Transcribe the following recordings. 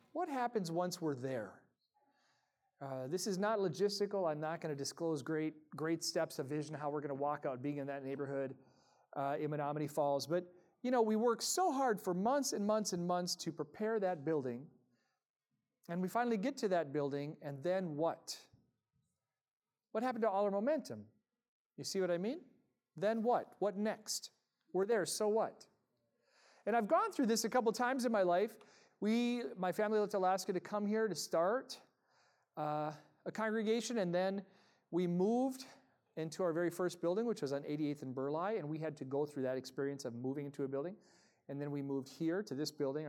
what happens once we're there? This is not logistical. I'm not going to disclose great steps of vision, how we're going to walk out being in that neighborhood in Menominee Falls. But, we work so hard for months and months and months to prepare that building. And we finally get to that building, and then what? What happened to all our momentum? You see what I mean? Then what? What next? We're there, so what? And I've gone through this a couple times in my life. My family left Alaska to come here to start a congregation, and then we moved into our very first building, which was on 88th and Burleigh, and we had to go through that experience of moving into a building. And then we moved here to this building.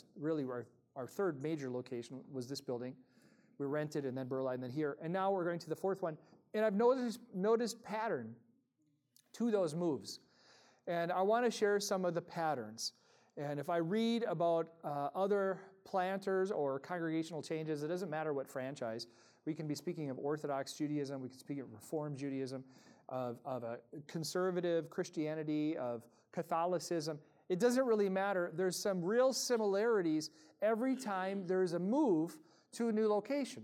Our third major location was this building. We rented, and then Burleigh, and then here. And now we're going to the fourth one. And I've noticed pattern to those moves. And I want to share some of the patterns. And if I read about other planters or congregational changes, it doesn't matter what franchise. We can be speaking of Orthodox Judaism, we can speak of Reformed Judaism, of a conservative Christianity, of Catholicism. It doesn't really matter. There's some real similarities every time there's a move to a new location.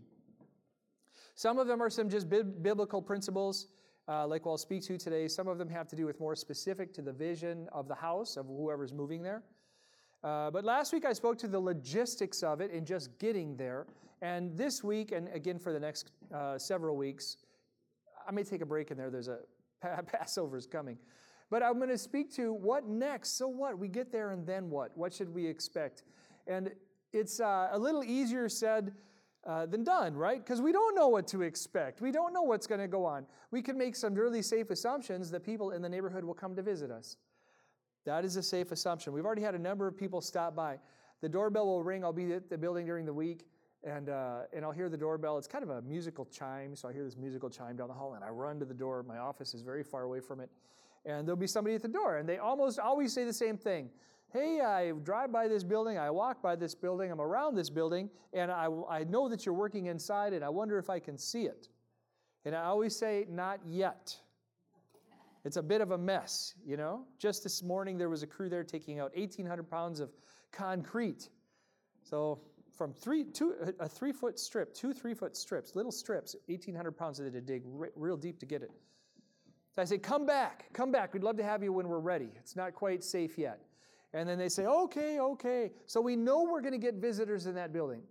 Some of them are some just biblical principles, like I'll speak to today. Some of them have to do with more specific to the vision of the house, of whoever's moving there. But last week I spoke to the logistics of it and just getting there. And this week, and again for the next several weeks, I may take a break in there. There's a Passover's coming. But I'm going to speak to what next. So what? We get there and then what? What should we expect? And it's a little easier said than done, right? Because we don't know what to expect. We don't know what's going to go on. We can make some really safe assumptions that people in the neighborhood will come to visit us. That is a safe assumption. We've already had a number of people stop by. The doorbell will ring. I'll be at the building during the week, and I'll hear the doorbell. It's kind of a musical chime, so I hear this musical chime down the hall, and I run to the door. My office is very far away from it, and there'll be somebody at the door, and they almost always say the same thing. Hey, I drive by this building, I walk by this building, I'm around this building, and I know that you're working inside, and I wonder if I can see it. And I always say, not yet. It's a bit of a mess, Just this morning, there was a crew there taking out 1,800 pounds of concrete. So from a 3-foot strip, 2 3-foot strips, little strips, 1,800 pounds that they had to dig real deep to get it. So I say, come back. We'd love to have you when we're ready. It's not quite safe yet. And then they say, okay. So we know we're going to get visitors in that building.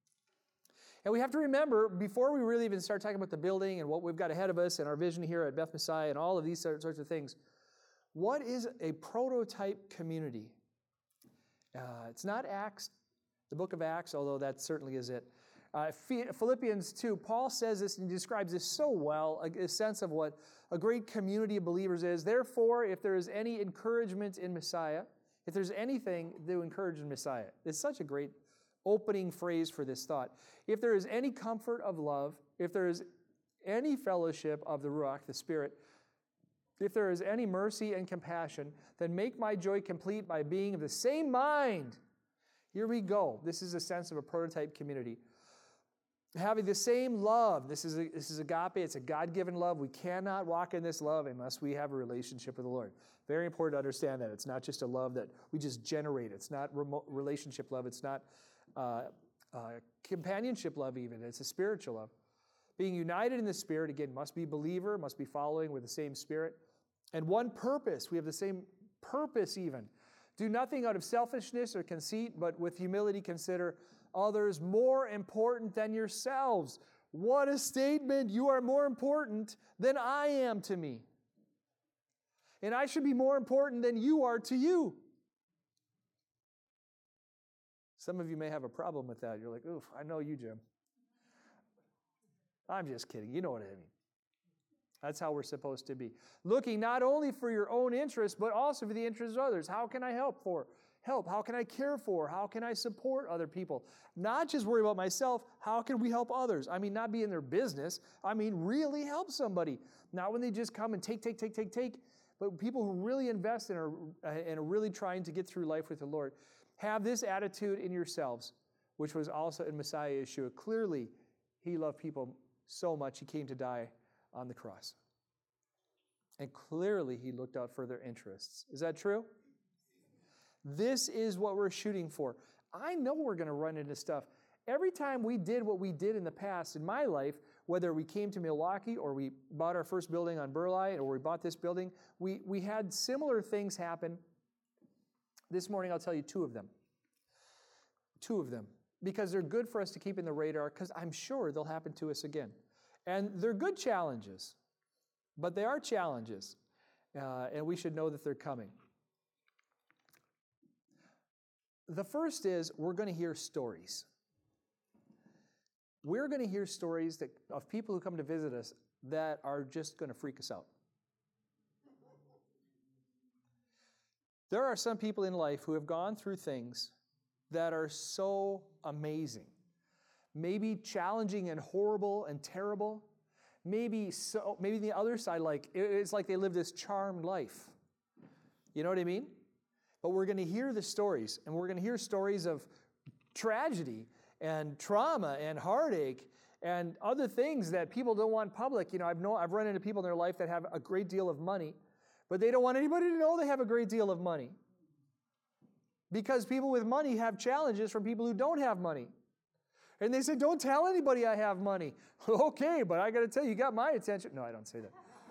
And we have to remember, before we really even start talking about the building and what we've got ahead of us and our vision here at Beth Messiah and all of these sorts of things, what is a prototype community? It's not Acts, the book of Acts, although that certainly is it. Philippians 2, Paul says this and he describes this so well, a sense of what a great community of believers is. Therefore, if there is any encouragement in Messiah, if there's anything to encourage in Messiah, it's such a great opening phrase for this thought. If there is any comfort of love, if there is any fellowship of the Ruach, the Spirit, if there is any mercy and compassion, then make my joy complete by being of the same mind. Here we go. This is a sense of a prototype community. Having the same love. This is agape. It's a God-given love. We cannot walk in this love unless we have a relationship with the Lord. Very important to understand that. It's not just a love that we just generate. It's not relationship love. It's not companionship love even. It's a spiritual love. Being united in the Spirit, again, must be believer, must be following with the same Spirit. And one purpose. We have the same purpose even. Do nothing out of selfishness or conceit, but with humility consider others more important than yourselves. What a statement. You are more important than I am to me. And I should be more important than you are to you. Some of you may have a problem with that. You're like, oof, I know you, Jim. I'm just kidding. You know what I mean. That's how we're supposed to be. Looking not only for your own interests, but also for the interests of others. How can I help? How can I care for? How can I support other people? Not just worry about myself. How can we help others? I mean, not be in their business. I mean, really help somebody. Not when they just come and take. But people who really invest and are really trying to get through life with the Lord. Have this attitude in yourselves, which was also in Messiah Yeshua. Clearly, he loved people so much, he came to die on the cross. And clearly, he looked out for their interests. Is that true? This is what we're shooting for. I know we're going to run into stuff. Every time we did what we did in the past in my life, whether we came to Milwaukee or we bought our first building on Burleigh or we bought this building, we had similar things happen. This morning I'll tell you two of them. Two of them. Because they're good for us to keep in the radar, because I'm sure they'll happen to us again. And they're good challenges, but they are challenges, and we should know that they're coming. The first is we're going to hear stories. We're going to hear stories of people who come to visit us that are just going to freak us out. There are some people in life who have gone through things that are so amazing. Maybe challenging and horrible and terrible. Maybe the other side, it's like they live this charmed life. You know what I mean? But we're going to hear the stories, and we're going to hear stories of tragedy and trauma and heartache and other things that people don't want public. You know, I've run into people in their life that have a great deal of money, but they don't want anybody to know they have a great deal of money. Because people with money have challenges from people who don't have money. And they say, don't tell anybody I have money. Okay, but I got to tell you, you got my attention. No, I don't say that.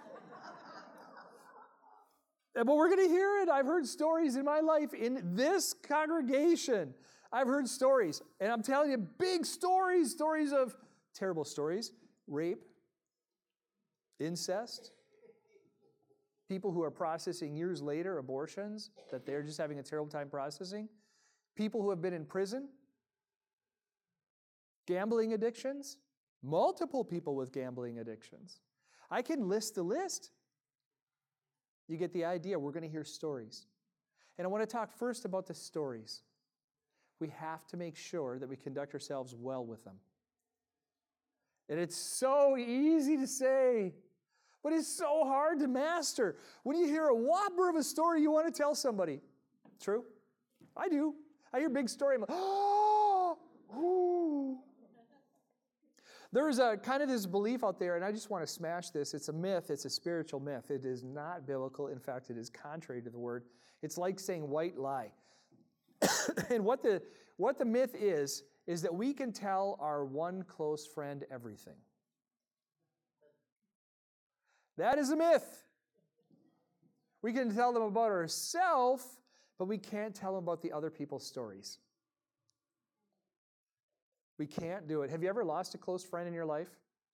But we're going to hear it. I've heard stories in my life in this congregation. I've heard stories. And I'm telling you, big stories of terrible stories, rape, incest, people who are processing years later abortions that they're just having a terrible time processing, people who have been in prison, gambling addictions, multiple people with gambling addictions. I can list the list. You get the idea. We're going to hear stories. And I want to talk first about the stories. We have to make sure that we conduct ourselves well with them. And it's so easy to say, but it's so hard to master. When you hear a whopper of a story, you want to tell somebody. True? I do. I hear a big story. I'm like, oh, ooh. There's a kind of this belief out there, and I just want to smash this. It's a myth. It's a spiritual myth. It is not biblical. In fact, it is contrary to the word. It's like saying white lie. And what the myth is that we can tell our one close friend everything. That is a myth. We can tell them about ourselves, but we can't tell them about the other people's stories. We can't do it. Have you ever lost a close friend in your life?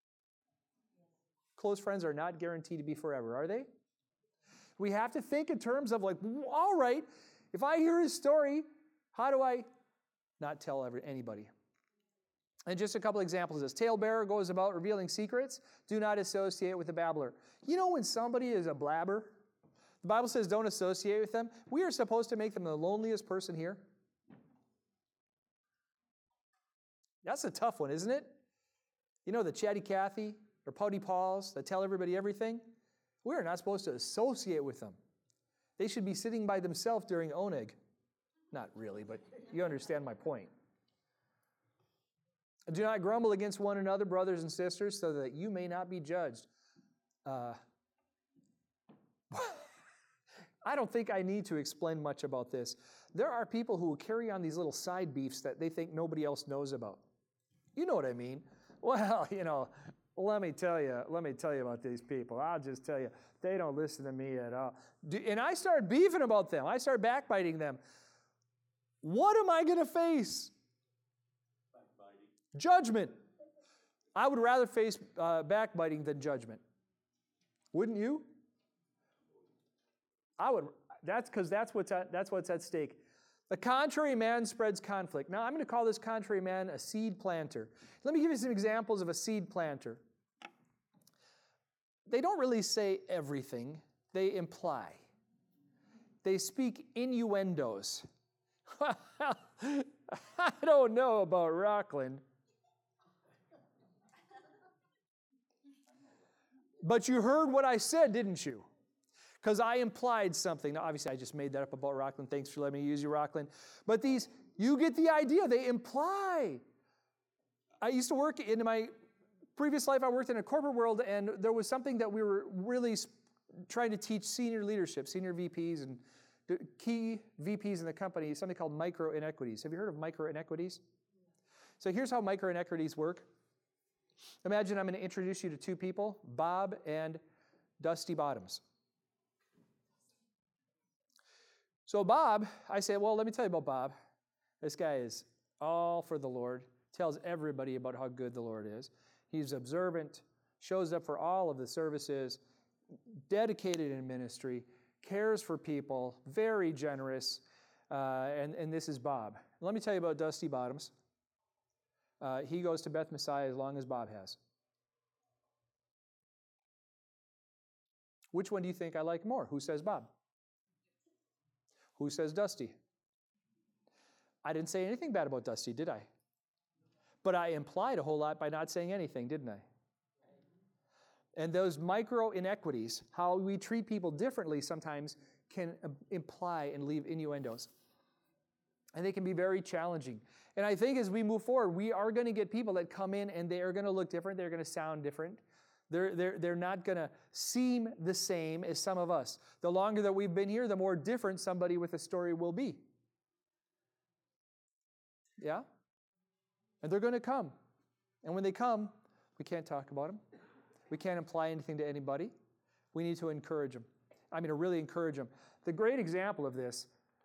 Close friends are not guaranteed to be forever, are they? We have to think in terms of all right, if I hear his story, how do I not tell anybody? And just a couple examples of this. Talebearer goes about revealing secrets. Do not associate with a babbler. You know when somebody is a blabber? The Bible says don't associate with them. We are supposed to make them the loneliest person here. That's a tough one, isn't it? You know the chatty Cathy or pouty Pauls that tell everybody everything? We are not supposed to associate with them. They should be sitting by themselves during oneg. Not really, but you understand my point. Do not grumble against one another, brothers and sisters, so that you may not be judged. I don't think I need to explain much about this. There are people who will carry on these little side beefs that they think nobody else knows about. You know what I mean? Well, let me tell you about these people. I'll just tell you, they don't listen to me at all. And I start beefing about them. I start backbiting them. What am I going to face? Judgment. I would rather face backbiting than judgment. Wouldn't you? I would. That's because that's what's at stake. The contrary man spreads conflict. Now, I'm going to call this contrary man a seed planter. Let me give you some examples of a seed planter. They don't really say everything. They imply. They speak innuendos. I don't know about Rockland. But you heard what I said, didn't you? Because I implied something. Now, obviously, I just made that up about Rockland. Thanks for letting me use you, Rockland. But you get the idea. They imply. I used to work in my previous life. I worked in a corporate world, and there was something that we were really trying to teach senior leadership, senior VPs and key VPs in the company something called micro inequities. Have you heard of micro inequities? So here's how micro inequities work. Imagine I'm going to introduce you to two people, Bob and Dusty Bottoms. So Bob, I say, well, let me tell you about Bob. This guy is all for the Lord, tells everybody about how good the Lord is. He's observant, shows up for all of the services, dedicated in ministry, cares for people, very generous, and this is Bob. Let me tell you about Dusty Bottoms. He goes to Beth Messiah as long as Bob has. Which one do you think I like more? Who says Bob? Who says Dusty? I didn't say anything bad about Dusty, did I? But I implied a whole lot by not saying anything, didn't I? And those micro inequities, how we treat people differently sometimes, can imply and leave innuendos. And they can be very challenging. And I think as we move forward, we are going to get people that come in and they are going to look different. They're going to sound different. They're not going to seem the same as some of us. The longer that we've been here, the more different somebody with a story will be. Yeah? And they're going to come. And when they come, we can't talk about them. We can't imply anything to anybody. We need to encourage them. To really encourage them. The great example of this,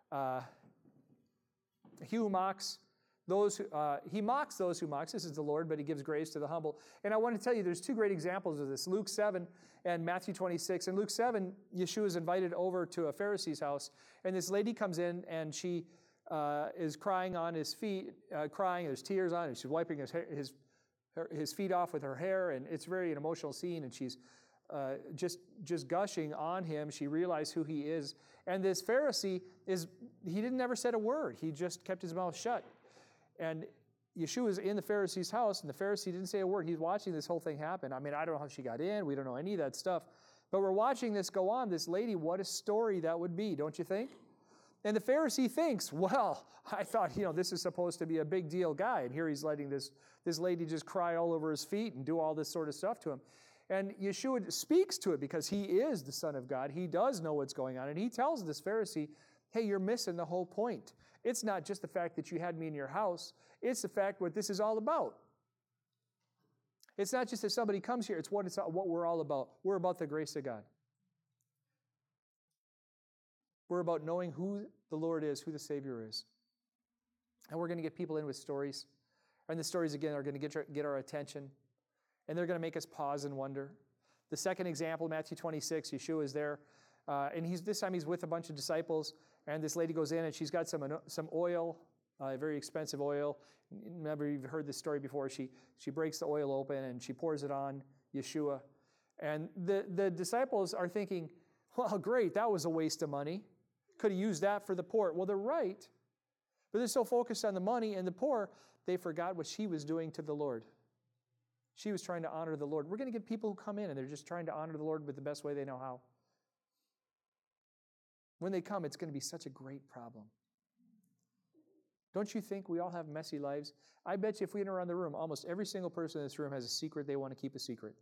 he mocks those who mocks. This is the Lord, but he gives grace to the humble. And I want to tell you, there's two great examples of this. Luke 7 and Matthew 26. In Luke 7, Yeshua is invited over to a Pharisee's house, and this lady comes in, and she is crying on his feet, crying. There's tears on it. She's wiping his feet off with her hair, and it's very an emotional scene, and she's just gushing on him. She realized who he is. And this Pharisee, he never said a word. He just kept his mouth shut. And Yeshua is in the Pharisee's house, and the Pharisee didn't say a word. He's watching this whole thing happen. I don't know how she got in. We don't know any of that stuff. But we're watching this go on. This lady, what a story that would be, don't you think? And the Pharisee thinks, well, I thought, this is supposed to be a big deal guy. And here he's letting this lady just cry all over his feet and do all this sort of stuff to him. And Yeshua speaks to it because he is the Son of God. He does know what's going on. And he tells this Pharisee, hey, you're missing the whole point. It's not just the fact that you had me in your house. It's the fact what this is all about. It's not just that somebody comes here. It's what we're all about. We're about the grace of God. We're about knowing who the Lord is, who the Savior is. And we're going to get people in with stories. And the stories, again, are going to get our attention. And they're going to make us pause and wonder. The second example, Matthew 26, Yeshua is there. And this time he's with a bunch of disciples. And this lady goes in and she's got some oil, very expensive oil. Remember, you've heard this story before. She breaks the oil open and she pours it on Yeshua. And the disciples are thinking, well, great, that was a waste of money. Could have used that for the poor. Well, they're right. But they're so focused on the money and the poor, they forgot what she was doing to the Lord. She was trying to honor the Lord. We're going to get people who come in and they're just trying to honor the Lord with the best way they know how. When they come, it's going to be such a great problem. Don't you think we all have messy lives? I bet you if we went around the room, almost every single person in this room has a secret they want to keep a secret.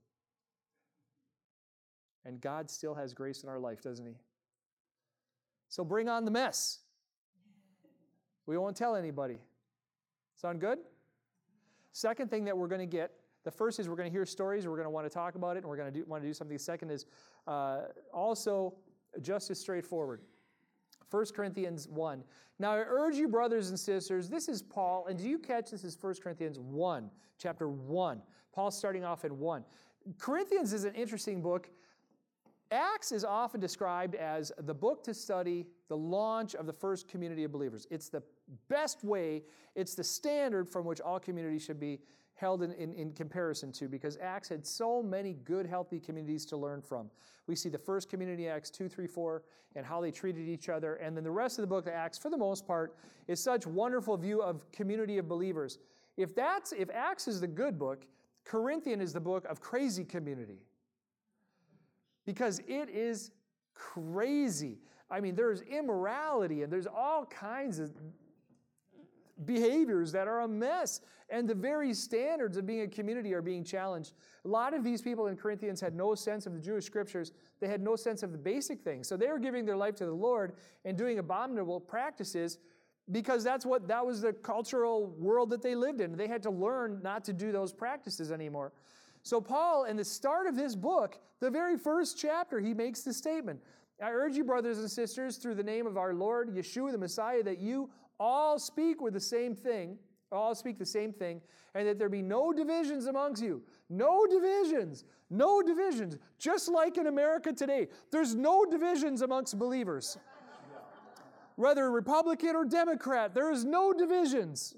And God still has grace in our life, doesn't he? So bring on the mess. We won't tell anybody. Sound good? Second thing that we're going to get, the first is we're going to hear stories, we're going to want to talk about it, and we're going to want to do something. The second is also just as straightforward. 1 Corinthians 1. Now I urge you, brothers and sisters, this is Paul, and do you catch this is 1 Corinthians 1, chapter 1. Paul's starting off in 1. Corinthians is an interesting book. Acts is often described as the book to study the launch of the first community of believers. It's the best way, it's the standard from which all communities should be held in comparison to, because Acts had so many good, healthy communities to learn from. We see the first community, Acts 2, 3, 4, and how they treated each other. And then the rest of the book of Acts, for the most part, is such wonderful view of community of believers. If Acts is the good book, Corinthian is the book of crazy community. Because it is crazy. There's immorality and there's all kinds of behaviors that are a mess. And the very standards of being a community are being challenged. A lot of these people in Corinthians had no sense of the Jewish scriptures. They had no sense of the basic things. So they were giving their life to the Lord and doing abominable practices because that was the cultural world that they lived in. They had to learn not to do those practices anymore. So Paul, in the start of his book, the very first chapter, he makes the statement, I urge you, brothers and sisters, through the name of our Lord, Yeshua the Messiah, that you all speak the same thing, and that there be no divisions amongst you. No divisions. No divisions. Just like in America today, there's no divisions amongst believers. Whether Republican or Democrat, there is no divisions.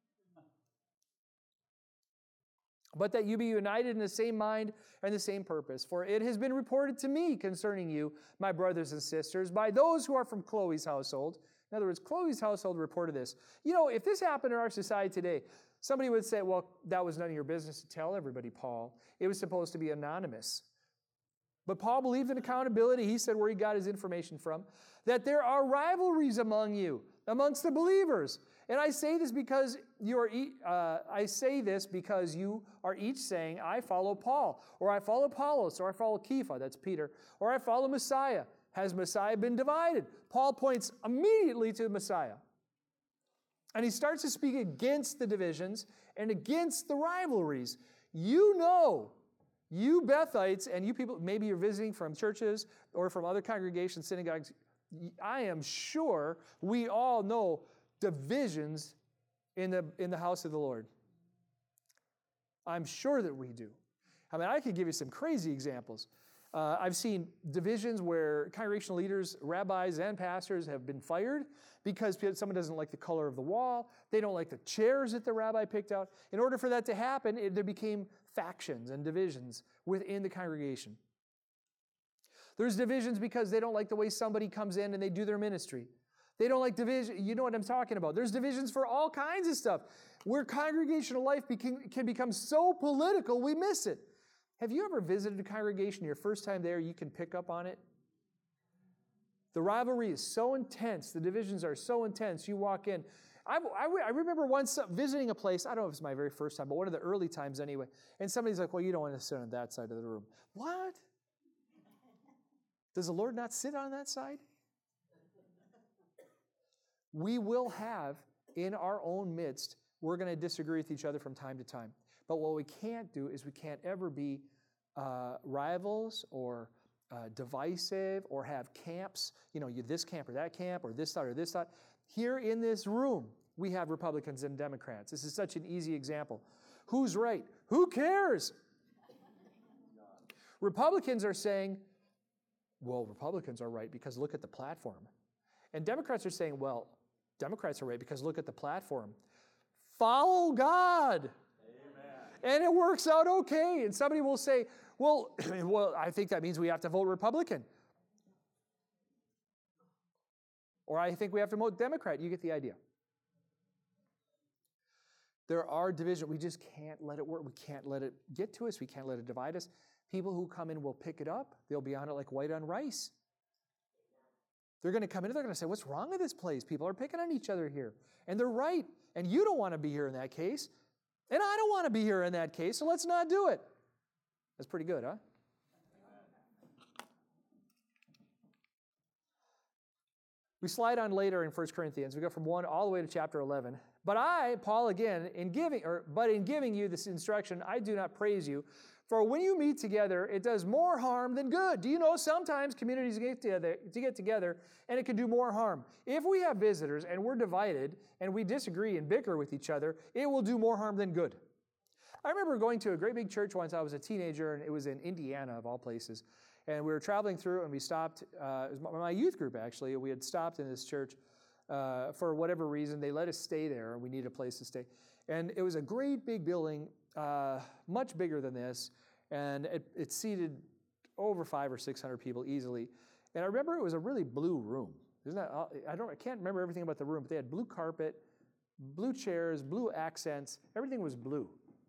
But that you be united in the same mind and the same purpose. For it has been reported to me concerning you, my brothers and sisters, by those who are from Chloe's household. In other words, Chloe's household reported this. You know, if this happened in our society today, somebody would say, well, that was none of your business to tell everybody, Paul. It was supposed to be anonymous. But Paul believed in accountability. He said where he got his information from, that there are rivalries among you, amongst the believers. And I say this because you are each saying, I follow Paul, or I follow Apollos, or I follow Kepha, that's Peter, or I follow Messiah. Has Messiah been divided? Paul points immediately to Messiah. And he starts to speak against the divisions and against the rivalries. You know, you Bethites and you people, maybe you're visiting from churches or from other congregations, synagogues, I am sure we all know divisions in the house of the Lord. I'm sure that we do. I mean, I could give you some crazy examples. I've seen divisions where congregational leaders, rabbis, and pastors have been fired because someone doesn't like the color of the wall. They don't like the chairs that the rabbi picked out. In order for that to happen, there became factions and divisions within the congregation. There's divisions because they don't like the way somebody comes in and they do their ministry. They don't like division. You know what I'm talking about. There's divisions for all kinds of stuff. Where congregational life can become so political, we miss it. Have you ever visited a congregation, your first time there, you can pick up on it? The rivalry is so intense. The divisions are so intense. You walk in. I remember once visiting a place, I don't know if it was my very first time, but one of the early times anyway, and somebody's like, well, you don't want to sit on that side of the room. What? Does the Lord not sit on that side? We will have, in our own midst, we're going to disagree with each other from time to time. But what we can't do is we can't ever be rivals or divisive or have camps, you this camp or that camp or this side or this side. Here in this room, we have Republicans and Democrats. This is such an easy example. Who's right? Who cares? Republicans are saying, well, Republicans are right because look at the platform. And Democrats are saying, well, Democrats are right because look at the platform. Follow God. And it works out okay. And somebody will say, well, I think that means we have to vote Republican. Or I think we have to vote Democrat. You get the idea. There are divisions. We just can't let it work. We can't let it get to us. We can't let it divide us. People who come in will pick it up. They'll be on it like white on rice. They're going to come in and they're going to say, what's wrong with this place? People are picking on each other here. And they're right. And you don't want to be here in that case. And I don't want to be here in that case, so let's not do it. That's pretty good, huh? We slide on later in 1 Corinthians. We go from 1 all the way to chapter 11. But I, Paul, again, in giving you this instruction, I do not praise you. For when you meet together, it does more harm than good. Do you know sometimes communities get together and it can do more harm? If we have visitors and we're divided and we disagree and bicker with each other, it will do more harm than good. I remember going to a great big church once. I was a teenager and it was in Indiana of all places. And we were traveling through and we stopped, it was my youth group actually, we had stopped in this church for whatever reason. They let us stay there and we needed a place to stay. And it was a great big building, much bigger than this, and it seated over 500 or 600 people easily. And I remember it was a really blue room. I can't remember everything about the room, but they had blue carpet, blue chairs, blue accents. Everything was blue.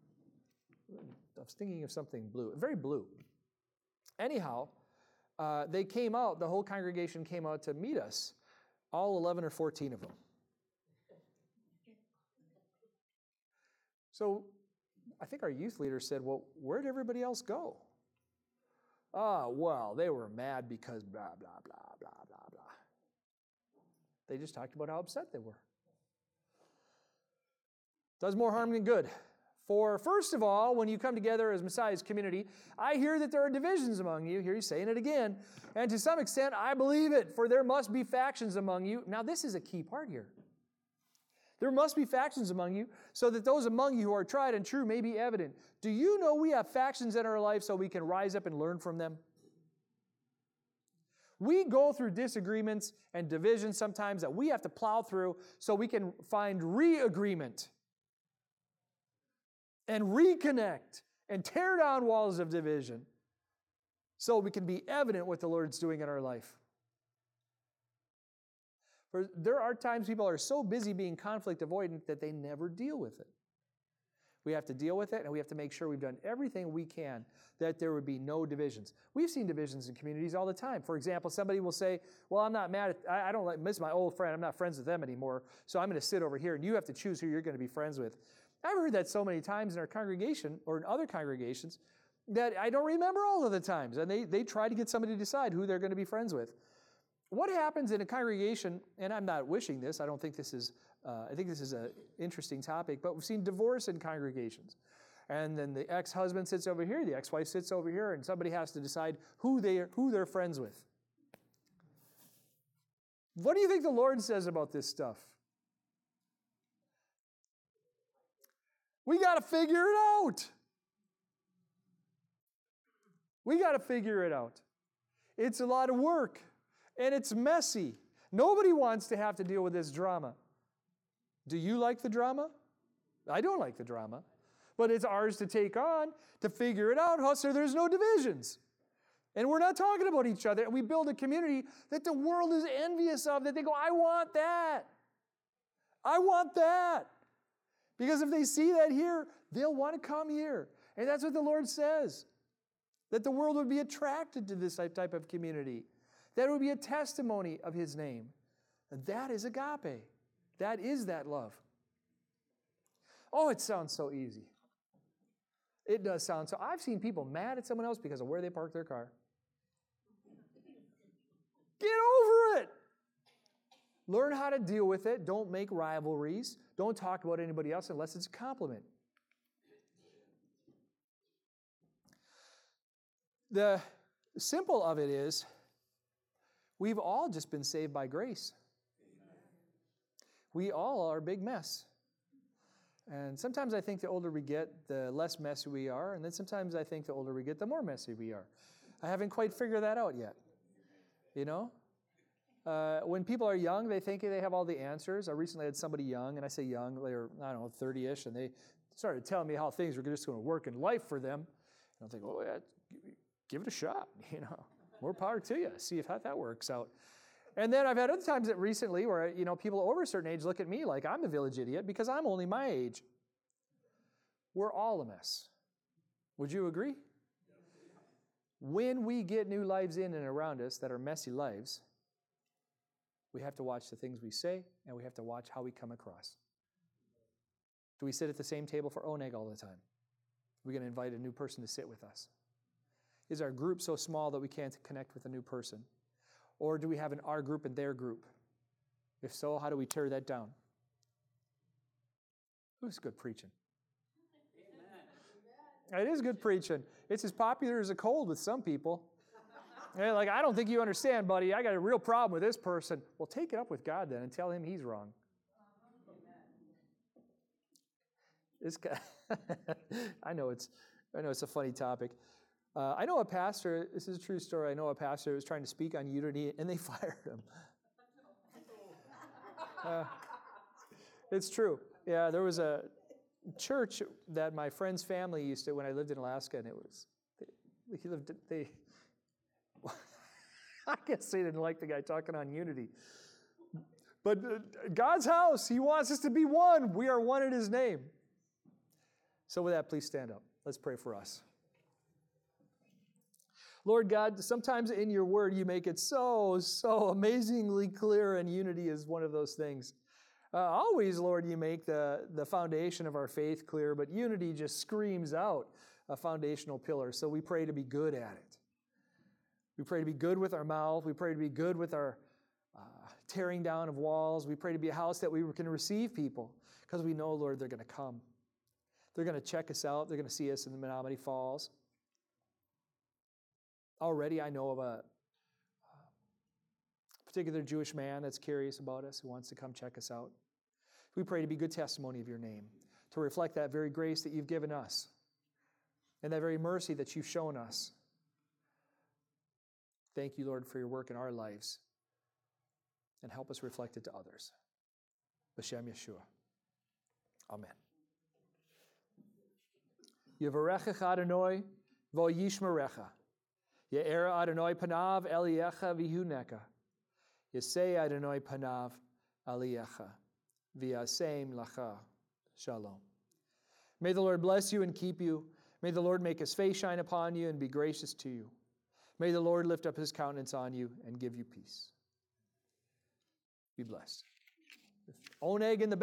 I was thinking of something blue, very blue. Anyhow, they came out, the whole congregation came out to meet us, all 11 or 14 of them. So I think our youth leader said, well, where'd everybody else go? Well, they were mad because blah, blah, blah, blah, blah, blah. They just talked about how upset they were. Does more harm than good. For first of all, when you come together as Messiah's community, I hear that there are divisions among you. Here he's saying it again. And to some extent, I believe it, for there must be factions among you. Now, this is a key part here. There must be factions among you, so that those among you who are tried and true may be evident. Do you know we have factions in our life so we can rise up and learn from them? We go through disagreements and divisions sometimes that we have to plow through so we can find re-agreement and reconnect and tear down walls of division so we can be evident what the Lord's doing in our life. For there are times people are so busy being conflict avoidant that they never deal with it. We have to deal with it, and we have to make sure we've done everything we can that there would be no divisions. We've seen divisions in communities all the time. For example, somebody will say, well, I'm not mad at, I don't miss my old friend. I'm not friends with them anymore, so I'm going to sit over here, and you have to choose who you're going to be friends with. I've heard that so many times in our congregation or in other congregations that I don't remember all of the times, and they try to get somebody to decide who they're going to be friends with. What happens in a congregation, and I'm not wishing this, I don't think this is, I think this is an interesting topic, but we've seen divorce in congregations. And then the ex-husband sits over here, the ex-wife sits over here, and somebody has to decide who they're friends with. What do you think the Lord says about this stuff? We got to figure it out. We got to figure it out. It's a lot of work. And it's messy. Nobody wants to have to deal with this drama. Do you like the drama? I don't like the drama. But it's ours to take on, to figure it out, so there's no divisions. And we're not talking about each other. And we build a community that the world is envious of, that they go, I want that. I want that. Because if they see that here, they'll want to come here. And that's what the Lord says. That the world would be attracted to this type of community. That would be a testimony of His name. And that is agape. That is that love. Oh, it sounds so easy. It does sound so. I've seen people mad at someone else because of where they park their car. Get over it. Learn how to deal with it. Don't make rivalries. Don't talk about anybody else unless it's a compliment. The simple of it is, we've all just been saved by grace. We all are a big mess. And sometimes I think the older we get, the less messy we are. And then sometimes I think the older we get, the more messy we are. I haven't quite figured that out yet. You know? When people are young, they think they have all the answers. I recently had somebody young, and I say young, they were, 30-ish, and they started telling me how things were just going to work in life for them. And I'm thinking, oh, yeah, give it a shot, More power to you. See if that works out. And then I've had other times that recently where, people over a certain age look at me like I'm a village idiot because I'm only my age. We're all a mess. Would you agree? When we get new lives in and around us that are messy lives, we have to watch the things we say, and we have to watch how we come across. Do we sit at the same table for Oneg all the time? Are we going to invite a new person to sit with us? Is our group so small that we can't connect with a new person? Or do we have an our group and their group? If so, how do we tear that down? Who's good preaching? Amen. It is good preaching. It's as popular as a cold with some people. They're like, I don't think you understand, buddy. I got a real problem with this person. Well, take it up with God then and tell him he's wrong. This guy, I know it's a funny topic. I know a pastor, this is a true story, I know a pastor who was trying to speak on unity, and they fired him. It's true. Yeah, there was a church that my friend's family used to, when I lived in Alaska, and I guess they didn't like the guy talking on unity. But God's house, He wants us to be one. We are one in His name. So with that, please stand up. Let's pray for us. Lord God, sometimes in your word you make it so amazingly clear, and unity is one of those things. Always, Lord, you make the foundation of our faith clear, but unity just screams out a foundational pillar. So we pray to be good at it. We pray to be good with our mouth. We pray to be good with our tearing down of walls. We pray to be a house that we can receive people because we know, Lord, they're going to come. They're going to check us out. They're going to see us in the Menominee Falls. Already I know of a particular Jewish man that's curious about us, who wants to come check us out. We pray to be good testimony of your name, to reflect that very grace that you've given us and that very mercy that you've shown us. Thank you, Lord, for your work in our lives, and help us reflect it to others. B'Shem Yeshua. Amen. Yevarechecha Adonai v'yishmerecha. Ye'era Adonai panav eliecha v'yuneka. Yesei Adonai panav eliecha v'yasem lacha. Shalom. May the Lord bless you and keep you. May the Lord make his face shine upon you and be gracious to you. May the Lord lift up his countenance on you and give you peace. Be blessed. Oneg in the